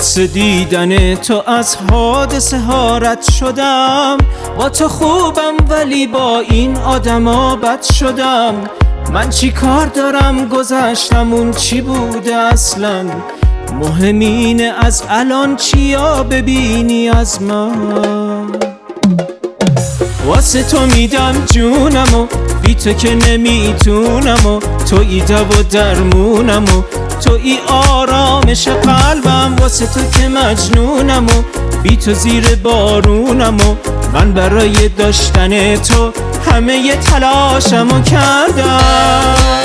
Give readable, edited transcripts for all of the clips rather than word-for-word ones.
واسه دیدن تو از حادثه ها رد شدم. با تو خوبم ولی با این آدما بد شدم. من چی کار دارم گذشتم اون چی بوده اصلا؟ مهم اینه از الان چیا ببینی از من. واسه تو میدم جونمو، بی تو که نمیتونمو. تویی دوا و درمونمو، تویی آرامش قلبم. واسه تو که مجنونمو، بی تو زیر بارونمو. من برای داشتن تو همه ی تلاشمو کردم.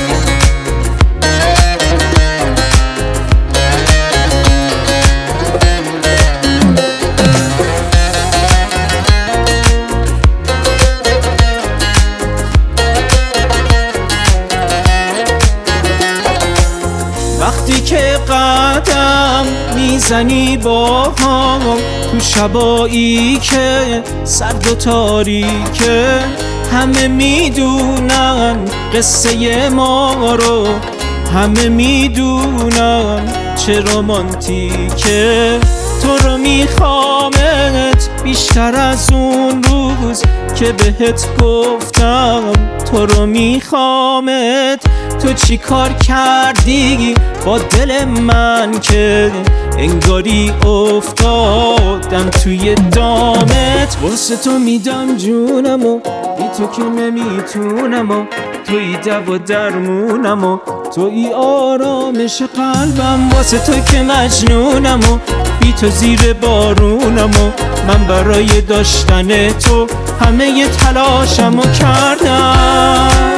وقتی که قدم میزنی با هم تو شبایی که سرد و تاریکه، همه میدونن قصه ما رو، همه میدونن چه رومانتیکه. تو رو میخوامت بیشتر از اون روز که بهت گفتم تو رو میخوامت. تو چی کار کردی با دل من که انگاری افتادم توی دامت؟ واسه تو میدم جونمو، بی تو که نمیتونمو. تویی دوا و درمونمو، تویی آرامش قلبم. واسه تو که مجنونمو، بی تو زیر بارونمو. من برای داشتن تو همه ی تلاشمو کردم.